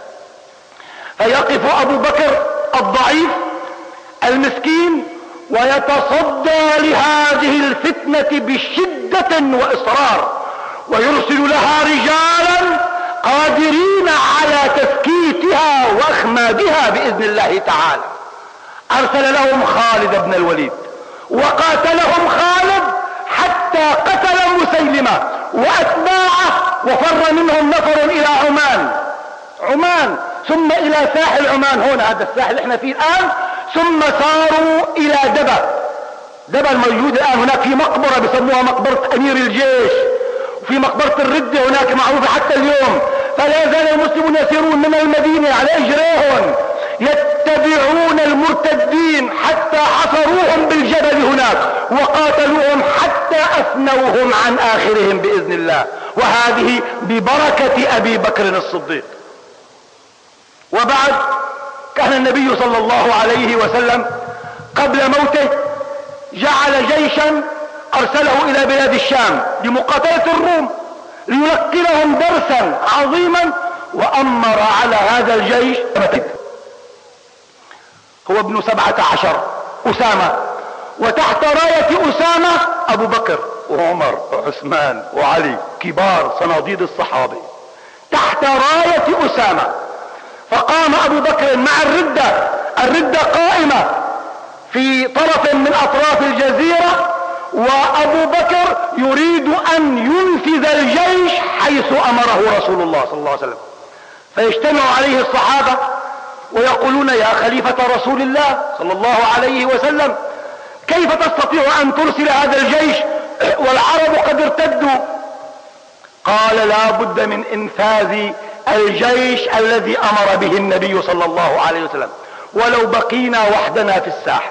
فيقف أبو بكر الضعيف المسكين ويتصدى لهذه الفتنة بشدة وإصرار، ويرسل لها رجالا قادرين على تفكيكها وأخمادها بإذن الله تعالى. أرسل لهم خالد بن الوليد، وقاتلهم خالد حتى قتل مسيلمة وأتباعه، وفر منهم نفر إلى عمان عمان ثم إلى ساحل عمان، هنا هذا الساحل احنا فيه الآن، ثم ساروا إلى دبا. دبا الموجود الآن هناك في مقبرة بسموها مقبرة أمير الجيش، وفي مقبرة الردة هناك معروفة حتى اليوم. فلا زال المسلمون يسيرون من المدينة على إجريهم يتبعون المرتدين حتى حصروهم بالجبل هناك وقاتلوهم حتى أفنوهم عن آخرهم بإذن الله، وهذه ببركة أبي بكر الصديق. وبعد كان النبي صلى الله عليه وسلم قبل موته جعل جيشا أرسله إلى بلاد الشام لمقاتلة الروم ليلقنهم درسا عظيما، وأمر على هذا الجيش هو ابن سبعة عشر أسامة، وتحت راية أسامة أبو بكر وعمر وعثمان وعلي كبار صناديد الصحابة تحت راية أسامة. فقام أبو بكر مع الردة، الردة قائمة في طرف من أطراف الجزيرة، وأبو بكر يريد أن ينفذ الجيش حيث أمره رسول الله صلى الله عليه وسلم. فيجتمع عليه الصحابة ويقولون: يا خليفة رسول الله صلى الله عليه وسلم، كيف تستطيع أن ترسل هذا الجيش والعرب قد ارتدوا؟ قال: لا بد من إنفاذ الجيش الذي أمر به النبي صلى الله عليه وسلم، ولو بقينا وحدنا في الساحة.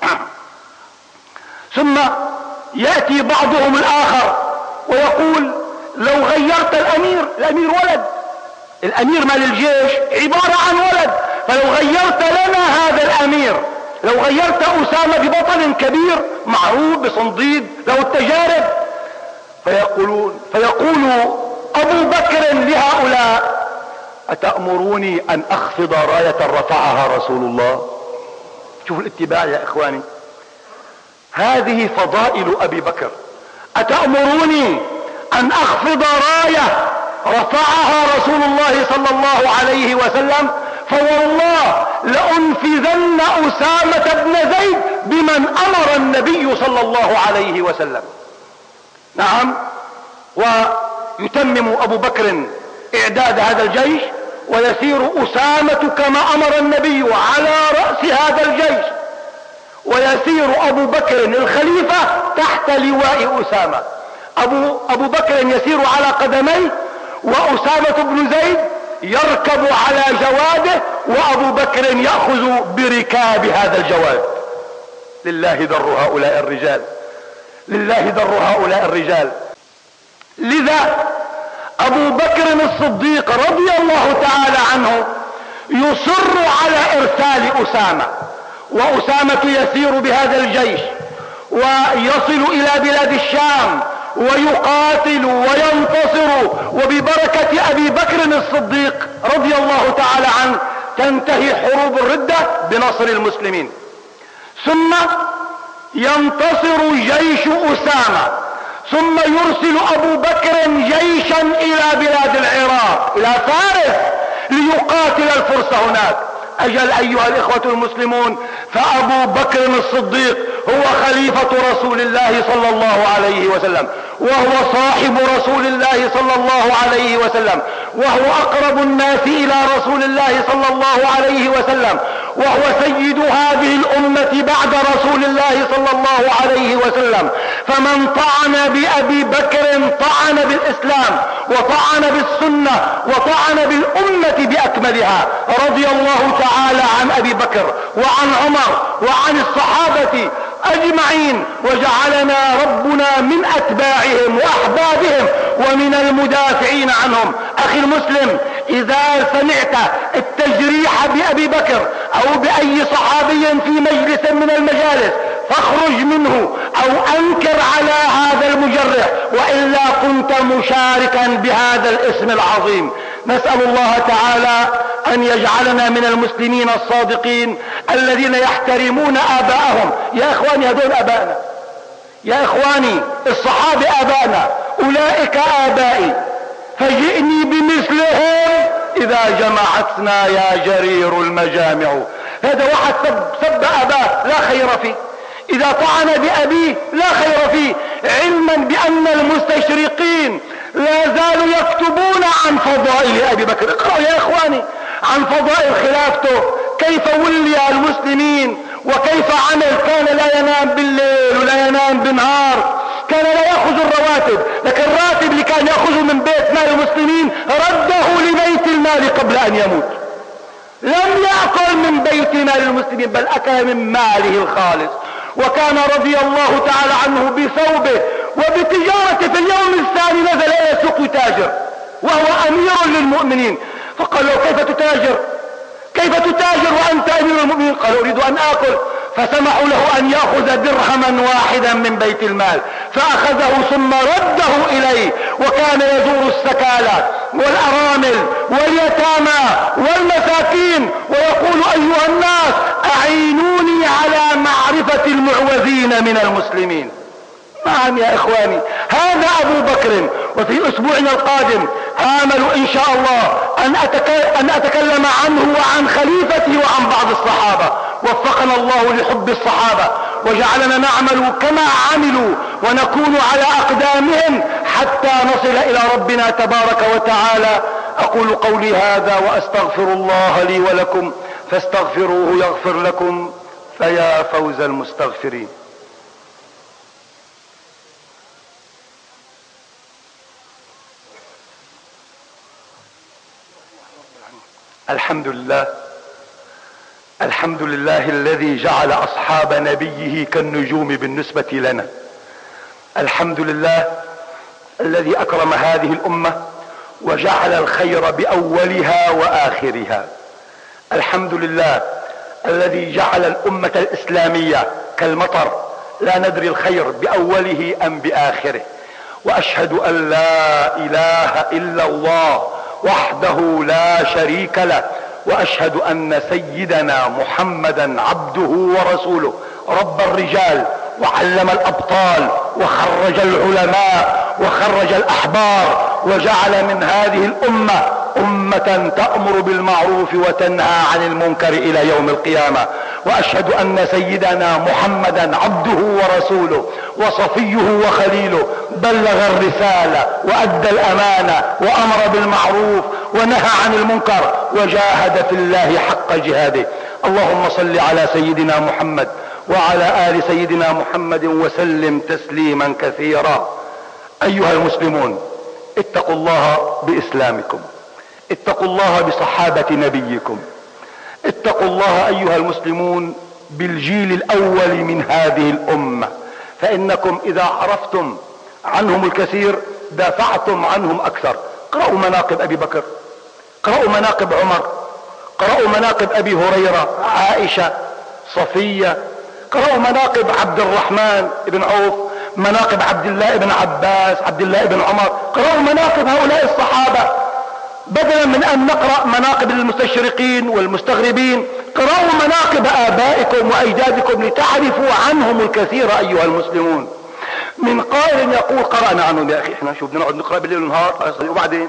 ثم يأتي بعضهم الآخر ويقول: لو غيرت الأمير، الأمير ولد، الأمير مال الجيش عبارة عن ولد، فلو غيرت لنا هذا الأمير، لو غيرت أسامة ببطل كبير معروف بصنديد له التجارب. فيقولون فيقول ابو بكر لهؤلاء: اتأمروني ان اخفض راية رفعها رسول الله؟ شوفوا الاتباع يا اخواني، هذه فضائل ابي بكر. اتأمروني ان اخفض راية رفعها رسول الله صلى الله عليه وسلم؟ فوالله لأنفذن أسامة بن زيد بمن أمر النبي صلى الله عليه وسلم. نعم، ويتمم أبو بكر إعداد هذا الجيش، ويسير أسامة كما أمر النبي على رأس هذا الجيش، ويسير أبو بكر الخليفة تحت لواء أسامة. أبو, أبو بكر يسير على قدميه، وأسامة بن زيد يركب على جواده، وأبو بكر يأخذ بركاب هذا الجواد. لله در هؤلاء الرجال، لله در هؤلاء الرجال. لذا أبو بكر الصديق رضي الله تعالى عنه يصر على إرسال أسامة، وأسامة يسير بهذا الجيش ويصل إلى بلاد الشام ويقاتل وينتصر، وببركة أبي بكر الصديق رضي الله تعالى عنه تنتهي حروب الردة بنصر المسلمين. ثم ينتصر جيش أسامة، ثم يرسل أبو بكر جيشا إلى بلاد العراق، إلى فارس، ليقاتل الفرس هناك. أجل أيها الإخوة المسلمون، فأبو بكر الصديق هو خليفة رسول الله صلى الله عليه وسلم، وهو صاحب رسول الله صلى الله عليه وسلم، وهو أقرب الناس إلى رسول الله صلى الله عليه وسلم، وهو سيد هذه الأمة بعد رسول الله صلى الله عليه وسلم. فمن طعن بأبي بكر طعن بالإسلام، وطعن بالسنة، وطعن بالأمة بأكملها. رضي الله تعالى عن أبي بكر وعن عمر وعن الصحابة أجمعين، وجعلنا ربنا من أتباعهم وأحبابهم ومن المدافعين عنهم. أخي المسلم، إذا سمعت التجريح بأبي بكر أو بأي صحابي في مجلس من المجالس فاخرج منه أو أنكر على هذا المجرح، وإلا كنت مشاركا بهذا الاسم العظيم. نسأل الله تعالى أن يجعلنا من المسلمين الصادقين الذين يحترمون آباءهم. يا إخواني، هذول آبائنا، يا إخواني الصحابة آبائنا، أولئك آبائي، فجئني بمثلهم إذا جمعتنا يا جرير المجامع. هذا واحد سب, سب أباه لا خير فيه، إذا طعن بأبيه لا خير فيه، علما بأن المستشرقين لا زالوا يكتبون عن فضائل أبي بكر. اقرأوا يا إخواني عن فضائل خلافته، كيف ولي المسلمين وكيف عمل. كان لا ينام بالليل ولا ينام بالنهار، كان لا يأخذ الرواتب، لكن الراتب اللي كان يأخذه من بيت مال المسلمين رده لبيت المال قبل أن يموت. لم يأكل من بيت مال المسلمين، بل أكل من ماله الخالص. وكان رضي الله تعالى عنه بثوبه وبتجارته في اليوم الثاني نزل إلى السوق يتاجر، وهو أمير للمؤمنين. فقال له: كيف تتاجر؟ كيف تتاجر وأنت أمير المؤمنين؟ قال: أريد أن آكل. فسمحوا له أن يأخذ درهما واحدا من بيت المال، فأخذه ثم رده إليه. وكان يزور السكالى والأرامل واليتامى والمساكين ويقول: أيها الناس أعينوني على معرفة المعوذين من المسلمين. نعم يا إخواني، هذا أبو بكر. وفي أسبوعنا القادم آمل إن شاء الله أن أتكلم عنه وعن خليفته وعن بعض الصحابة. وفقنا الله لحب الصحابة وجعلنا نعمل كما عملوا ونكون على أقدامهم حتى نصل إلى ربنا تبارك وتعالى. أقول قولي هذا وأستغفر الله لي ولكم فاستغفروه يغفر لكم، فيا فوز المستغفرين. الحمد لله، الحمد لله الذي جعل أصحاب نبيه كالنجوم بالنسبة لنا. الحمد لله الذي أكرم هذه الأمة وجعل الخير بأولها وآخرها. الحمد لله الذي جعل الأمة الإسلامية كالمطر، لا ندري الخير بأوله أم بآخره. واشهد ان لا اله الا الله وحده لا شريك له، واشهد ان سيدنا محمدا عبده ورسوله، رب الرجال وعلم الابطال وخرج العلماء وخرج الاحبار، وجعل من هذه الامة امة تأمر بالمعروف وتنهى عن المنكر الى يوم القيامة. واشهد ان سيدنا محمدا عبده ورسوله وصفيه وخليله، بلغ الرسالة وادى الامانة وامر بالمعروف ونهى عن المنكر وجاهد في الله حق جهاده. اللهم صل على سيدنا محمد وعلى آل سيدنا محمد وسلم تسليما كثيرا. ايها المسلمون، اتقوا الله باسلامكم، اتقوا الله بصحابة نبيكم، اتقوا الله ايها المسلمون بالجيل الاول من هذه الامة، فانكم اذا عرفتم عنهم الكثير دافعتم عنهم اكثر. قرأوا مناقب ابي بكر، قرأوا مناقب عمر، قرأوا مناقب ابي هريرة، عائشة، صفية، قرأوا مناقب عبد الرحمن بن عوف، مناقب عبد الله بن عباس، عبد الله بن عمر، قرأوا مناقب هؤلاء الصحابة بدلا من ان نقرأ مناقب المستشرقين والمستغربين. قرأوا مناقب ابائكم واجدادكم لتعرفوا عنهم الكثير ايها المسلمون. من قائل يقول قرأنا عنهم، يا اخي احنا شو بدنا نقعد نقرأ بالليل والنهار؟ وبعدين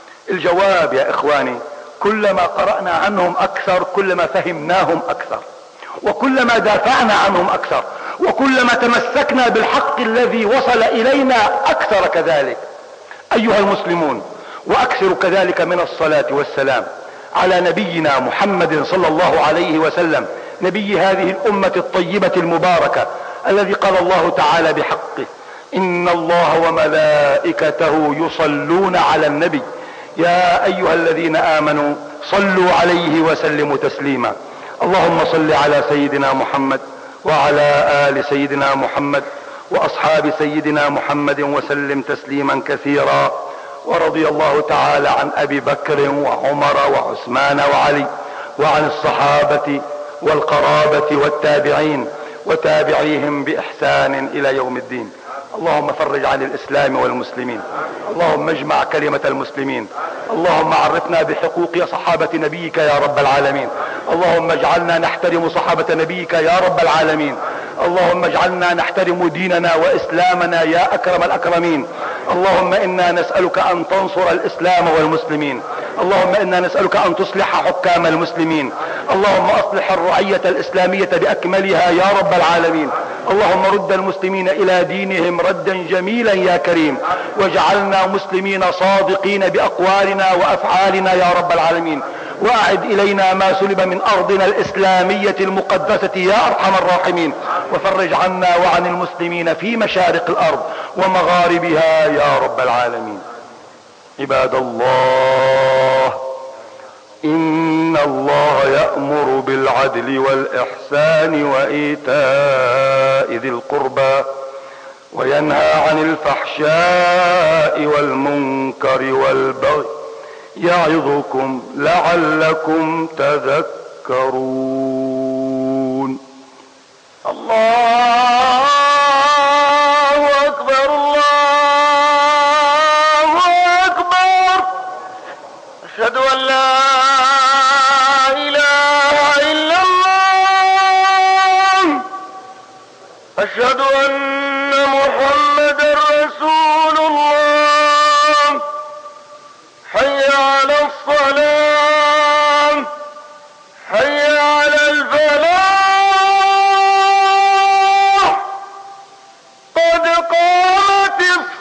الجواب يا اخواني، كلما قرأنا عنهم اكثر كلما فهمناهم اكثر، وكلما دافعنا عنهم اكثر، وكلما تمسكنا بالحق الذي وصل الينا اكثر كذلك. ايها المسلمون، واكثر كذلك من الصلاة والسلام على نبينا محمد صلى الله عليه وسلم، نبي هذه الامة الطيبة المباركة، الذي قال الله تعالى بحقه: ان الله وملائكته يصلون على النبي يا ايها الذين امنوا صلوا عليه وسلموا تسليما. اللهم صل على سيدنا محمد وعلى آل سيدنا محمد واصحاب سيدنا محمد وسلم تسليما كثيرا. ورضي الله تعالى عن ابي بكر وعمر وعثمان وعلي، وعن الصحابة والقرابة والتابعين وتابعيهم باحسان الى يوم الدين. اللهم فرج عن الاسلام والمسلمين، اللهم اجمع كلمة المسلمين، اللهم عرفنا بحقوق صحابة نبيك يا رب العالمين، اللهم اجعلنا نحترم صحابة نبيك يا رب العالمين، اللهم اجعلنا نحترم ديننا واسلامنا يا اكرم الاكرمين. اللهم انا نسألك ان تنصر الاسلام والمسلمين، اللهم انا نسألك ان تصلح حكام المسلمين، اللهم اصلح الرعية الاسلامية باكملها يا رب العالمين، اللهم رد المسلمين الى دينهم ردا جميلا يا كريم، واجعلنا مسلمين صادقين باقوالنا وافعالنا يا رب العالمين، واعد الينا ما سلب من ارضنا الاسلامية المقدسة يا ارحم الراحمين، وفرج عنا وعن المسلمين في مشارق الارض ومغاربها يا رب العالمين. عباد الله، ان الله يأمر بالعدل والاحسان وايتاء ذي القربى وينهى عن الفحشاء والمنكر والبغي يعظكم لعلكم تذكرون. الله أكبر، الله أكبر. أشهد أن لا إله إلا الله، أشهد أن محمدا رسول الله. حي على الصلاة، حي على الفلاح، قد قامت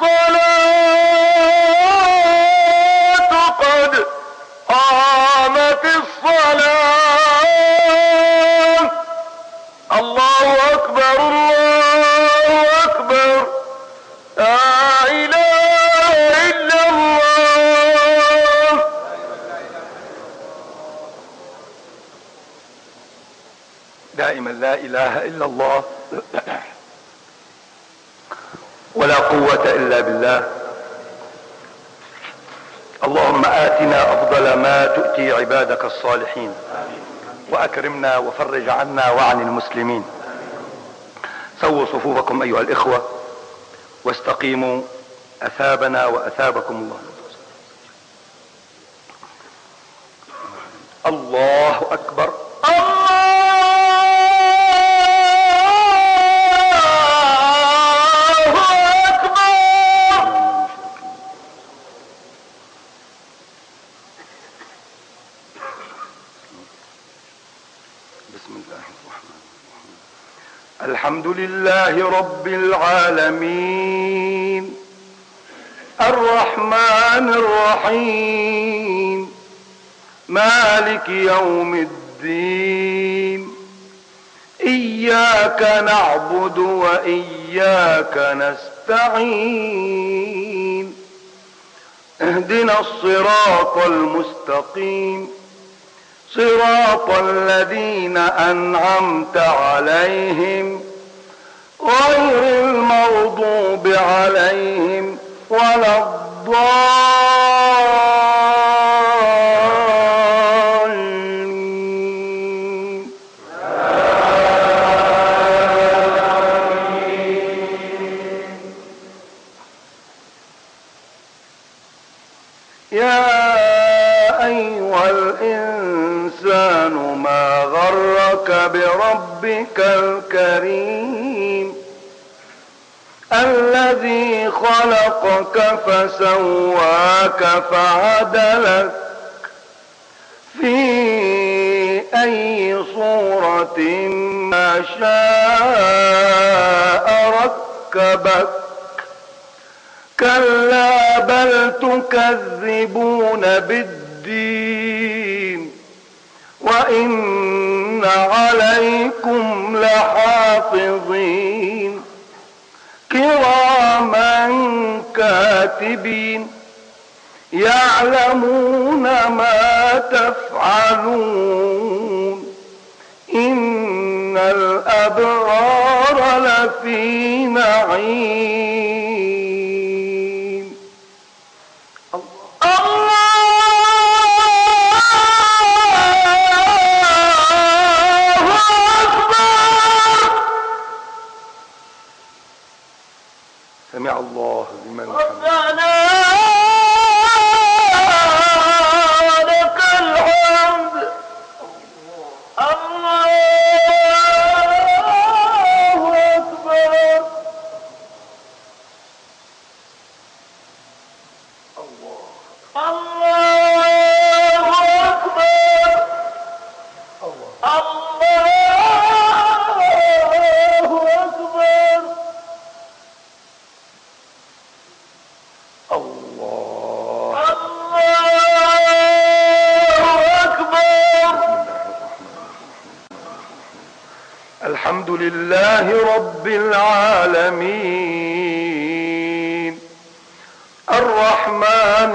الصلاة، قد قامت الصلاة. الله أكبر، الله أكبر، لا إله إلا الله. دائما لا اله الا الله ولا قوة الا بالله. اللهم آتنا افضل ما تؤتي عبادك الصالحين، واكرمنا وفرج عنا وعن المسلمين. سووا صفوفكم ايها الاخوة واستقيموا أثابنا وأثابكم الله. الله أكبر. الحمد لله رب العالمين الرحمن الرحيم مالك يوم الدين إياك نعبد وإياك نستعين اهدنا الصراط المستقيم صراط الذين أنعمت عليهم غير المغضوب عليهم ولا الضالين. يا أيها الإنسان ما غرك بربك الكريم الذي خلقك فسواك فعدلك في أي صورة ما شاء ركبك كلا بل تكذبون بالدين وإن عليكم لحافظين كراما كاتبين يعلمون ما تفعلون إن الأبرار لفي نعيم. الله أكبر. سمع الله لمن حمده. الحمد لله رب العالمين الرحمن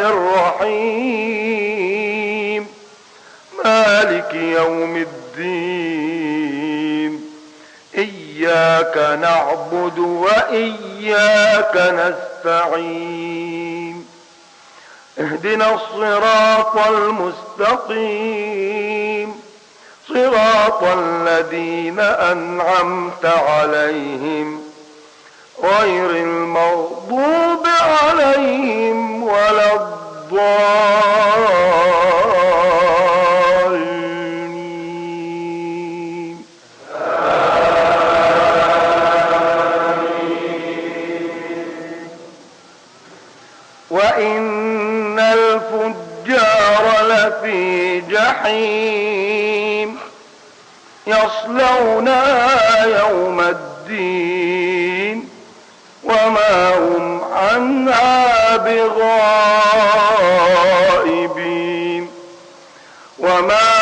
الرحيم مالك يوم الدين إياك نعبد وإياك نستعين اهدنا الصراط المستقيم صراط الذين أنعمت عليهم غير المغضوب عليهم ولا الضالين. وإن الفجار لفي جحيم يصلونها يوم الدين وما هم عنها بغائبين. وما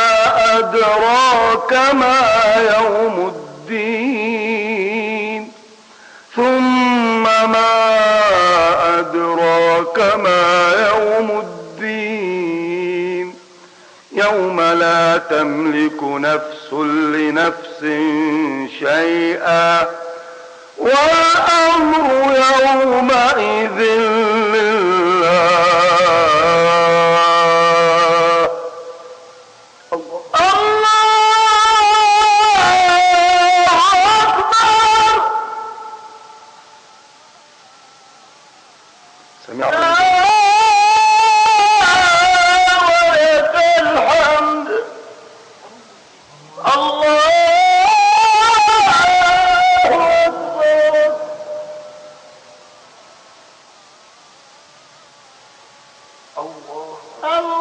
أدراك ما يوم الدين ثم ما أدراك ما يوم الدين يوم لا تملك نفس لنفس شيئا والأمر يومئذ لله. الله أكبر. الله